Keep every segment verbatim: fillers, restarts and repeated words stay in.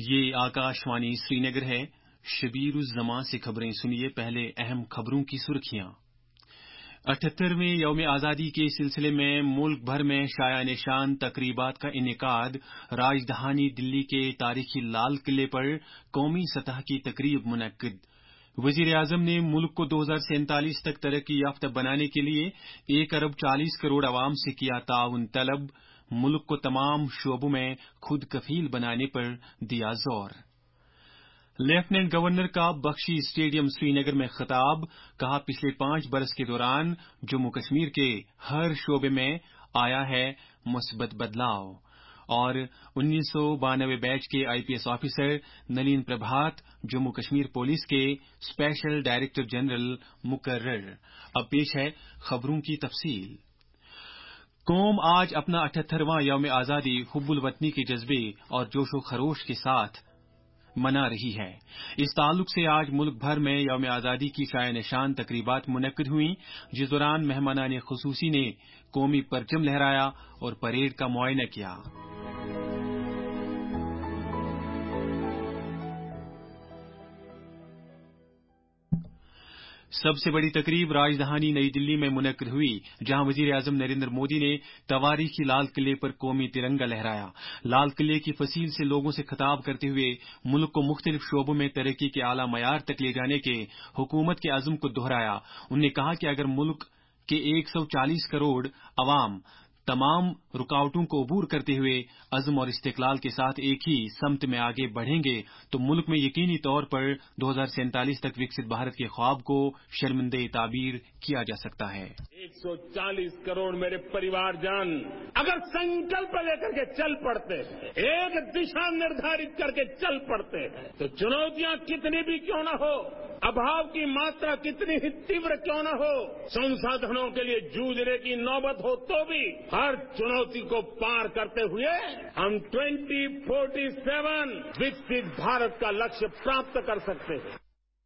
یہ آکاشوانی سری نگر ہے۔ شبیر الزماں سے خبریں سنیے۔ پہلے اہم خبروں کی سرخیاں۔ اٹھہترویں یوم آزادی کے سلسلے میں ملک بھر میں شایع نشان تقریبات کا انعقاد۔ راجدھانی دلی کے تاریخی لال قلعے پر قومی سطح کی تقریب منعقد۔ وزیر اعظم نے ملک کو دو ہزار سینتالیس تک ترقی یافتہ بنانے کے لیے ایک ارب چالیس کروڑ عوام سے کیا تعاون طلب۔ ملک کو تمام شعبوں میں خود کفیل بنانے پر دیا زور۔ لیفٹیننٹ گورنر کا بخشی اسٹیڈیم سری نگر میں خطاب۔ کہا پچھلے پانچ برس کے دوران جموں کشمیر کے ہر شعبے میں آیا ہے مثبت بدلاؤ۔ اور انیس سو بانوے بیچ کے I P S officer Nalin Prabhat Jammu Kashmir police کے اسپیشل ڈائریکٹر جنرل مقرر۔ اب پیش ہے خبروں کی تفصیل۔ قوم آج اپنا اٹھہترواں یوم آزادی حب الوطنی کے جذبے اور جوش و خروش کے ساتھ منا رہی ہے۔ اس تعلق سے آج ملک بھر میں یوم آزادی کی شایع نشان تقریبات منعقد ہوئیں، جس دوران مہمانان خصوصی نے قومی پرچم لہرایا اور پریڈ کا معائنہ کیا۔ سب سے بڑی تقریب راجدھانی نئی دلی میں منعقد ہوئی، جہاں وزیر اعظم نریندر مودی نے تواریخی لال قلعے پر قومی ترنگا لہرایا۔ لال قلعے کی فصیل سے لوگوں سے خطاب کرتے ہوئے ملک کو مختلف شعبوں میں ترقی کے اعلیٰ معیار تک لے جانے کے حکومت کے عزم کو دہرایا۔ انہوں نے کہا کہ اگر ملک کے ایک سو چالیس کروڑ عوام تمام رکاوٹوں کو عبور کرتے ہوئے عزم اور استقلال کے ساتھ ایک ہی سمت میں آگے بڑھیں گے تو ملک میں یقینی طور پر دو ہزار سینتالیس تک وکست بھارت کے خواب کو شرمندہ تعبیر کیا جا سکتا ہے۔ ایک سو چالیس کروڑ میرے پریوار جان اگر سنکلپ لے کر کے چل پڑتے ہیں، ایک دشا نردھارت کر کے چل پڑتے ہیں، تو چنوتیاں کتنی بھی کیوں نہ ہو، ابھاؤ کی ماترا کتنی ہی تیور کیوں نہ ہو، سنسادھنوں کے لیے جوجھنے کی نوبت ہو تو بھی ہر چنوتی کو پار کرتے ہوئے ہم twenty forty seven Viksit Bharat کا لکष्य پراپت کر سکتے ہیں۔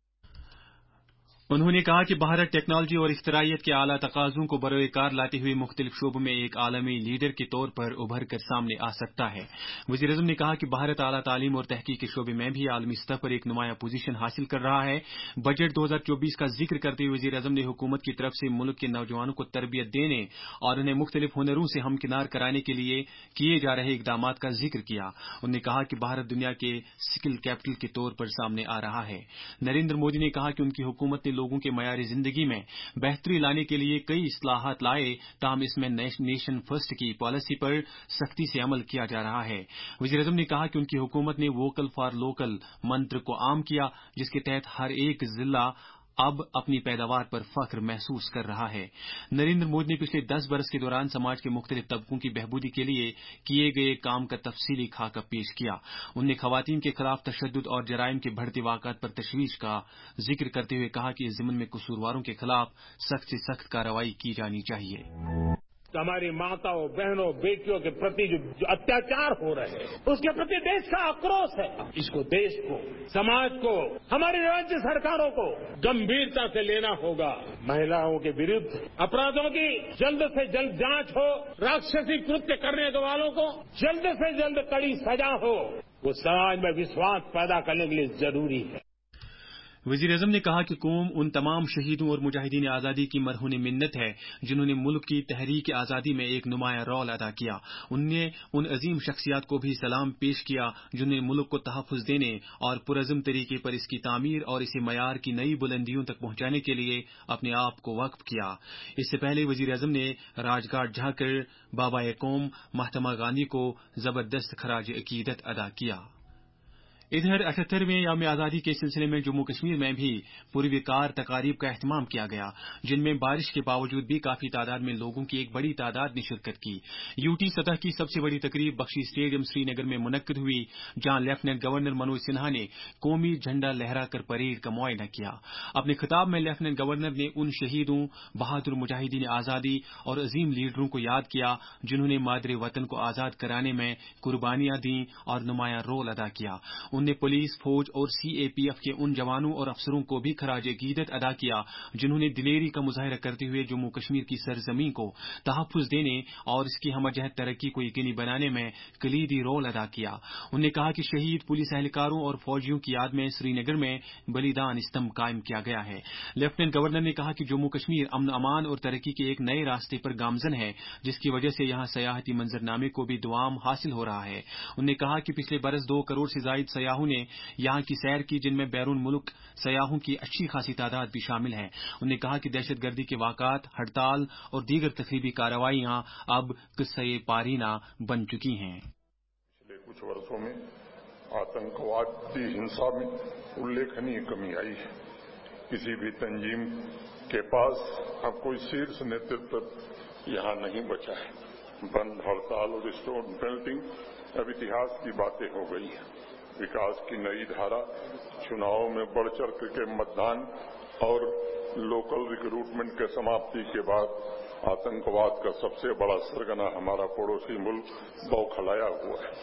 انہوں نے کہا کہ بھارت ٹیکنالوجی اور اختراعیت کے اعلیٰ تقاضوں کو بروئے کار لاتے ہوئے مختلف شعبوں میں ایک عالمی لیڈر کے طور پر ابھر کر سامنے آ سکتا ہے۔ وزیر اعظم نے کہا کہ بھارت اعلیٰ تعلیم اور تحقیق کے شعبے میں بھی عالمی سطح پر ایک نمایاں پوزیشن حاصل کر رہا ہے۔ بجٹ دو ہزار چوبیس کا ذکر کرتے ہوئے وزیر اعظم نے حکومت کی طرف سے ملک کے نوجوانوں کو تربیت دینے اور انہیں مختلف ہنروں سے ہمکنار کرانے کے لیے کیے جا رہے اقدامات کا ذکر کیا۔ انہوں نے کہا کہ بھارت دنیا کے سکل کیپٹل کے طور پر سامنے آ رہا ہے۔ نریندر مودی نے کہا کہ ان کی حکومت نے لوگوں کے معیار زندگی میں بہتری لانے کے لیے کئی اصلاحات لائے، تاہم اس میں نیشن فرسٹ کی پالیسی پر سختی سے عمل کیا جا رہا ہے۔ وزیر اعظم نے کہا کہ ان کی حکومت نے ووکل فار لوکل منتر کو عام کیا، جس کے تحت ہر ایک ضلع اب اپنی پیداوار پر فخر محسوس کر رہا ہے۔ نریندر مودی نے پچھلے دس برس کے دوران سماج کے مختلف طبقوں کی بہبودی کے لیے کیے گئے کام کا تفصیلی خاکہ پیش کیا۔ انہوں نے خواتین کے خلاف تشدد اور جرائم کے بڑھتے واقعات پر تشویش کا ذکر کرتے ہوئے کہا کہ اس ضمن میں قصورواروں کے خلاف سخت سے سخت کارروائی کی جانی چاہیے۔ ہماری ماتاؤں، بہنوں، بیٹیوں کے پرتی جو اتیاچار ہو رہے ہیں اس کے پرتی دیش کا آکروش ہے۔ اس کو دیش کو، سماج کو، ہماری راجیہ سرکاروں کو گمبھیرتا سے لینا ہوگا۔ مہیلاؤں کے ورودھ اپرادھوں کی جلد سے جلد جانچ ہو، راکشسی کرتیہ کرنے والوں کو جلد سے جلد کڑی سزا ہو، وہ سماج میں وشواس پیدا کرنے کے لیے ضروری ہے۔ وزیر اعظم نے کہا کہ قوم ان تمام شہیدوں اور مجاہدین آزادی کی مرہون منت ہے جنہوں نے ملک کی تحریک آزادی میں ایک نمایاں رول ادا کیا۔ انہوں نے ان عظیم شخصیات کو بھی سلام پیش کیا جنہوں نے ملک کو تحفظ دینے اور پرعزم طریقے پر اس کی تعمیر اور اسے معیار کی نئی بلندیوں تک پہنچانے کے لیے اپنے آپ کو وقف کیا۔ اس سے پہلے وزیر اعظم نے راج گھاٹ جا کر بابا قوم مہاتما گاندھی کو زبردست خراج عقیدت ادا کیا۔ ادھر اٹھہترویں یوم آزادی کے سلسلے میں جموں کشمیر میں بھی پرویکار تقاریب کا اہتمام کیا گیا، جن میں بارش کے باوجود بھی کافی تعداد میں لوگوں کی ایک بڑی تعداد نے شرکت کی۔ یوٹی سطح کی سب سے بڑی تقریب بخشی اسٹیڈیم سری نگر میں منعقد ہوئی، جہاں لیفٹیننٹ گورنر منوج سنہا نے قومی جھنڈا لہرا کر پریڈ کا معائنہ کیا۔ اپنے خطاب میں لیفٹیننٹ گورنر نے ان شہیدوں، بہادر مجاہدین آزادی اور عظیم لیڈروں کو یاد کیا جنہوں نے مادر وطن کو آزاد کرانے میں قربانیاں دیں اور نمایاں رول ادا کیا۔ उनने पुलिस, फौज और सी ए पी एफ के उन जवानों और अफसरों को भी खराज अकीदत अदा किया जिन्होंने दिलेरी का मुजाहरा करते हुए जम्मू कश्मीर की सरजमीं को तहफ्फुज़ देने और इसकी हमजहत तरक्की को यकीनी बनाने में कलीदी रोल अदा किया। उन्होंने कहा कि शहीद पुलिस एहलकारों और फौजियों की याद में श्रीनगर में बलिदान स्तंभ कायम किया गया है। लेफ्टिनेंट गवर्नर ने कहा कि जम्मू कश्मीर अमन अमान और तरक्की के एक नए रास्ते पर गामजन है, जिसकी वजह से यहाँ सयाहती मंजरनामे को भी दुआम हासिल हो रहा है। उन्होंने कहा कि पिछले बरस दो करोड़ से ज्यादा सयाहों ने यहाँ की सैर की, जिनमें बैरून मुल्क सयाहों की अच्छी खासी तादाद भी शामिल है। उन्होंने कहा कि दहशतगर्दी के वाक़ात, हड़ताल और दीगर तकरीबी कार्रवाइयां अब किस्से पारीना बन चुकी हैं। पिछले कुछ वर्षों में आतंकवादी हिंसा में उल्लेखनीय कमी आई है। किसी भी तंजीम के पास अब कोई शीर्ष नेतृत्व यहाँ नहीं बचा है। बंद, हड़ताल और स्टोन पेल्टिंग अब इतिहास की बातें हो गई हैं। विकास की नई धारा, चुनावों में बढ़ चढ़ के मतदान और लोकल रिक्रूटमेंट के समाप्ति के बाद आतंकवाद का सबसे बड़ा सरगना हमारा पड़ोसी मुल्क बौखलाया हुआ है।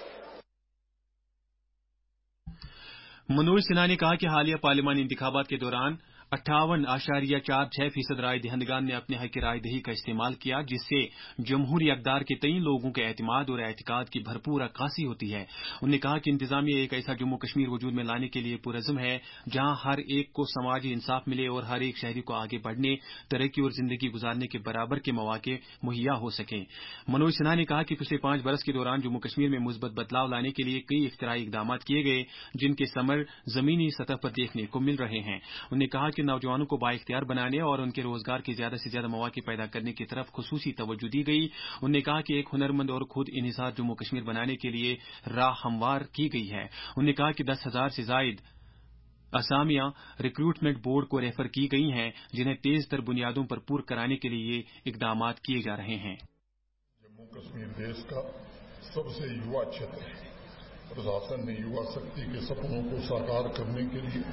मनोज सिन्हा ने कहा कि हालिया पार्लिमानी इंतखाबात के दौरान अट्ठावन आशारिया चार छह फीसद राय दहिंदगान ने अपने हक राय दही का इस्तेमाल किया, जिससे जमहूरी अक़दार के कई लोगों के एतमाद और एतकाद की भरपूर अक्कासी होती है। उन्होंने कहा कि इंतजामिया एक ऐसा जम्मू कश्मीर वजूद में लाने के लिए पुरज़्म है जहां हर एक को समाजी इंसाफ मिले और हर एक शहरी को आगे बढ़ने, तरक्की और जिंदगी गुजारने के बराबर के मौके मुहैया हो सके। मनोज सिन्हा ने कहा कि पिछले पांच बरस के दौरान जम्मू कश्मीर में मुस्बत बदलाव लाने के लिए कई इख्तिराई इक़दामात किए गए, जिनके समर जमीनी सतह पर देखने को मिल रहे हैं। उन्होंने कहा कि नौजवानों को बाइख्तियार बनाने और उनके रोजगार के ज्यादा से ज्यादा मौके पैदा करने की तरफ खुसूसी तवज्जो दी गई। उन्होंने कहा कि एक हुनरमंद और खुद इन्हिसार जम्मू कश्मीर बनाने के लिए राह हमवार की गई है। उन्होंने कहा कि दस हजार से जायद असामियां रिक्रूटमेंट बोर्ड को रेफर की गई हैं, जिन्हें तेज तर बुनियादों पर पूर्ण कराने के लिए इकदामात किए जा रहे हैं। जम्मू कश्मीर देश का सबसे युवा क्षेत्र है। प्रशासन ने युवा शक्ति के सपनों को साकार करने के लिए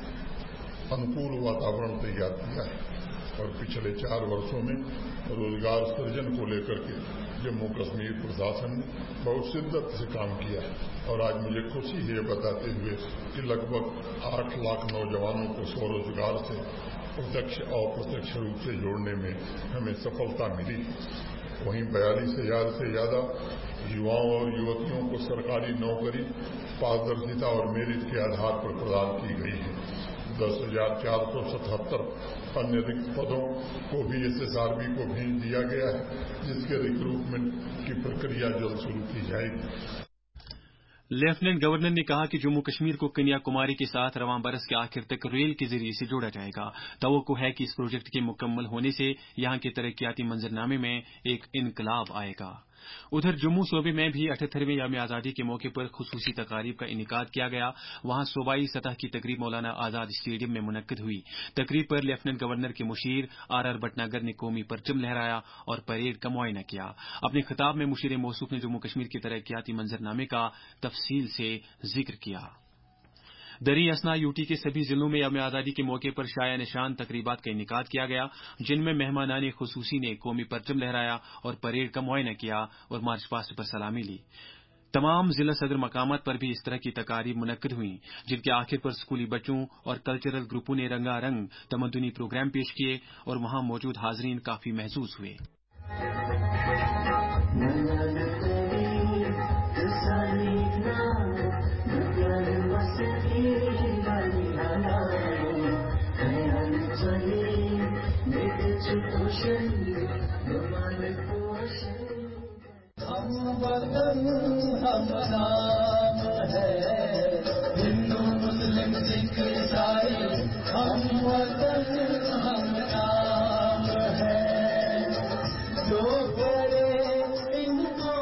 अनुकूल वातावरण तैयार किया है और पिछले चार वर्षों में रोजगार सृजन को लेकर के जम्मू कश्मीर प्रशासन ने बहुत शिद्दत से काम किया है। और आज मुझे खुशी है ये बताते हुए कि लगभग आठ लाख नौजवानों को स्वरोजगार से प्रत्यक्ष और अप्रत्यक्ष रूप से जोड़ने में हमें सफलता मिली। वहीं बयालीस हजार से ज्यादा युवाओं और युवतियों को सरकारी नौकरी पारदर्शिता और मेरिट के आधार पर प्रदान की गई है। दस हजार चार सौ सतहत्तर अन्य रिक्त पदों को भी एस एस आर बी को भेज दिया गया है, जिसके रिक्रूटमेंट की प्रक्रिया जल्द शुरू की जाएगी। लेफ्टिनेंट गवर्नर ने कहा कि जम्मू कश्मीर को कन्याकुमारी के साथ रवां बरस के आखिर तक रेल के जरिए से जोड़ा जाएगा। तवक्को है कि इस प्रोजेक्ट के मुकम्मल होने से यहां के तरक्कियाती मंजरनामे में एक इनकलाब आएगा। उधर जम्मू सूबे में भी अठहत्तरवें यौम आज़ादी के मौके पर खुसूसी तकारीब का इनेकाद किया गया। वहां सूबाई सतह की तकरीब मौलाना आजाद स्टेडियम में मुनक्किद हुई। तकरीब पर लेफ्टिनेंट गवर्नर के मुशीर आर आर भटनागर ने कौमी परचम लहराया और परेड का मुआयना किया। अपने खिताब में मुशीर मौसूफ ने जम्मू कश्मीर के तरक्कियाती मंजरनामे का तफसील से जिक्र किया। दरी असना यूटी के सभी जिलों में यौम आज़ादी के मौके पर शाया निशान तकरीबात का इनेकाद किया गया, जिनमें मेहमानाने खुसूसी ने कौमी परचम लहराया और परेड का मुआयना किया और मार्च पास्ट पर सलामी ली। तमाम जिला सदर मकामात पर भी इस तरह की तकारीब मुनक्किद हुई, जिनके आखिर पर स्कूली बच्चों और कल्चरल ग्रुपों ने रंगारंग तमद्दुनी प्रोग्राम पेश किए और वहां मौजूद हाजरीन काफी महसूस हुए। हिंदू मुस्लिम सिख ईसाई हम वतन हम नाम है, जो करे इनको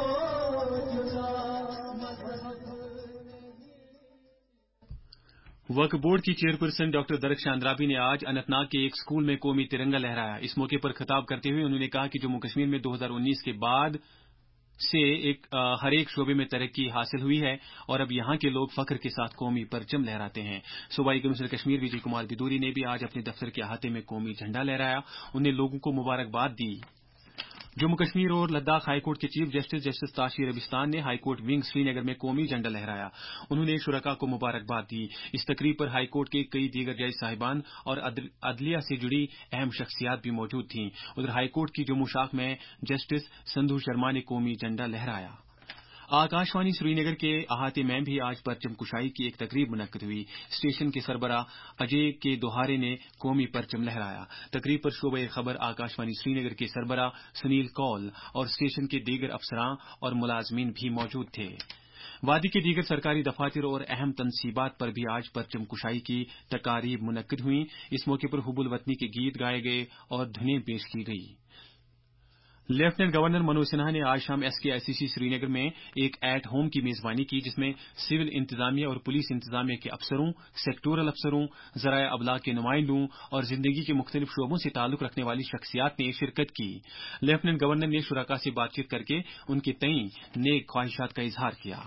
वक्फ बोर्ड की चेयरपर्सन डॉक्टर दरख्शान अंद्राबी ने आज अनंतनाग के एक स्कूल में कौमी तिरंगा लहराया। इस मौके पर खिताब करते हुए उन्होंने कहा कि जम्मू कश्मीर में दो हजार उन्नीस के बाद से एक आ, हर एक शोबे में तरक्की हासिल हुई है और अब यहां के लोग फख्र के साथ कौमी परचम लहराते हैं। सूबाई कमिश्नर कश्मीर विजय कुमार बिदूरी ने भी आज अपने दफ्तर के अहाते में कौमी झंडा लहराया। उन्हें लोगों को मुबारकबाद दी। जम्मू कश्मीर और लद्दाख हाईकोर्ट के chief justice justice Tashi Rabstan ने हाईकोर्ट विंग श्रीनगर में कौमी झंडा लहराया। उन्होंने शुरका को मुबारकबाद दी। इस तकरीब पर हाईकोर्ट के कई दीगर जज साहिबान और अदलिया से जुड़ी अहम शख्सियात भी मौजूद थीं। उधर हाईकोर्ट की जम्मू शाख में जस्टिस संधू शर्मा ने कौमी झंडा लहराया। आकाशवाणी श्रीनगर के अहाते में भी आज परचम कुशाई की एक तकरीब मुनक्किद हुई। स्टेशन के सरबराह अजय के दोहारे ने कौमी परचम लहराया। तकरीब पर शोबे खबर आकाशवाणी श्रीनगर के सरबराह सुनील कौल और स्टेशन के दीगर अफसरान और मुलाजमीन भी मौजूद थे। वादी के दीगर सरकारी दफातर और अहम तनसीबात पर भी आज परचम कुशाई की तकारीब मुनक्किद हुई। इस मौके पर हुबुल वतनी के गीत गाए गए और धुनें पेश की गई। लेफ्टिनेंट गवर्नर मनोज सिन्हा ने आज शाम एसके आईसीसी श्रीनगर में एक एट होम की मेजबानी की, जिसमें सिविल इंतजामिया और पुलिस इंतजामिया के अफसरों, सेक्टोरल अफसरों, जराए अबलाग के नुमाइंदों और जिंदगी के मुख्तलिफ शोबों से ताल्लुक रखने वाली शख्सियात ने शिरकत की। लेफ्टिनेंट गवर्नर ने शुरका से बातचीत करके उनके तईं नेक ख्वाहिशात का इजहार किया।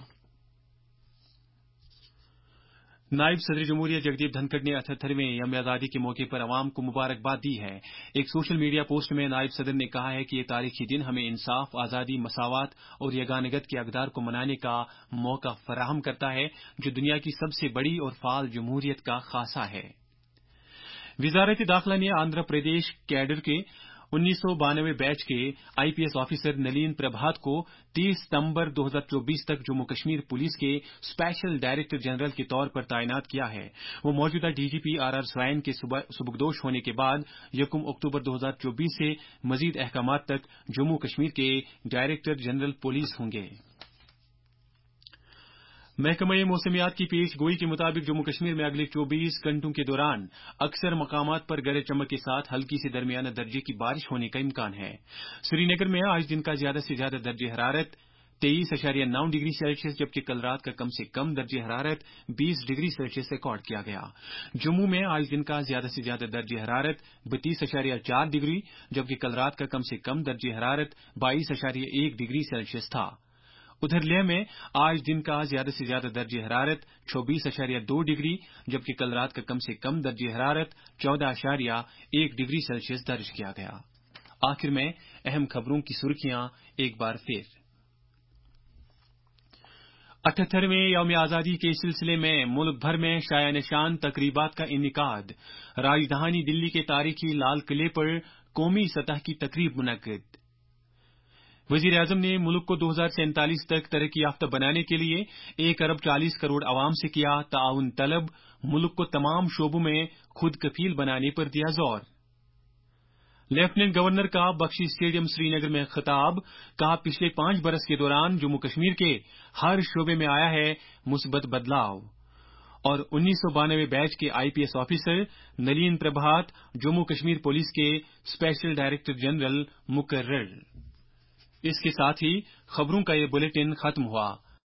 नायब सदर जमहूरिया जगदीप धनखड़ ने अठहत्तरवें यौम आजादी के मौके पर अवाम को मुबारकबाद दी है। एक सोशल मीडिया पोस्ट में नायब सदर ने कहा है कि ये तारीखी दिन हमें इंसाफ, आजादी, मसावत और यगानगत के अक़दार को मनाने का मौका फराहम करता है, जो दुनिया की सबसे बड़ी और फाल जमहूरियत का खासा है। वजारत दाखिला ने आंध्र प्रदेश कैडर के उन्नीस सौ बानवे बैच के आईपीएस ऑफिसर नलीन प्रभात को तीस सितंबर दो हज़ार चौबीस तक जम्मू कश्मीर पुलिस के स्पेशल डायरेक्टर जनरल के तौर पर तैनात किया है। वो मौजूदा डीजीपी आर आर स्वाइन के सुबुकदोश होने के बाद यकम अक्टूबर दो हज़ार चौबीस से मजीद अहकामात तक जम्मू कश्मीर के डायरेक्टर जनरल पुलिस होंगे। महकमा मौसमियात की पेश गोई के मुताबिक जम्मू कश्मीर में अगले चौबीस घंटों के दौरान अक्सर मकामात पर गरज चमक के साथ हल्की से दरमियाना दर्जे की बारिश होने का इम्कान है। श्रीनगर में आज दिन का ज्यादा से ज्यादा दर्जे हरारत तेईस अशारिया नौ डिग्री सेल्सियस, जबकि कल रात का कम से कम दर्जे हरारत बीस डिग्री सेल्सियस रिकॉर्ड किया गया। जम्मू में आज दिन का ज्यादा से ज्यादा दर्जे हरारत बत्तीस अशारिया चार डिग्री, जबकि कल रात का कम से कम दर्जे हरारत बाईस अशारिया एक डिग्री सेल्सियस था। उधर लेह में आज दिन का ज्यादा से ज्यादा दर्जे हरारत चौबीस अशारिया दो डिग्री, जबकि कल रात का कम से कम दर्जे हरारत चौदह अशारिया एक डिग्री सेल्सियस दर्ज किया गया। आखिर में अहम खबरों की सुर्खियां एक बार फिर। अठहत्तरवें यौम आजादी के सिलसिले में मुल्क भर में शाया निशान तकरीबात का इनेकाद। राजधानी दिल्ली के तारीखी लाल किले पर कौमी सतह की तकरीब मुनक्किद। वजीर आजम ने मुल्क को दो हजार सैंतालीस तक तरक्की याफ्ता बनाने के लिए एक अरब चालीस करोड़ आवाम से किया ताउन तलब। मुल्क को तमाम शोबों में खुद कफील बनाने पर दिया जोर। लेफ्टिनेंट गवर्नर का बख्शी स्टेडियम श्रीनगर में खिताब, कहा पिछले पांच बरस के दौरान जम्मू कश्मीर के हर शोबे में आया है मुस्बत बदलाव। और उन्नीस सौ बानवे बैच के IPS officer Nalin Prabhat Jammu Kashmir police के स्पेशल डायरेक्टर जनरल मुकर्रर। इसके साथ ही खबरों का ये बुलेटिन खत्म हुआ।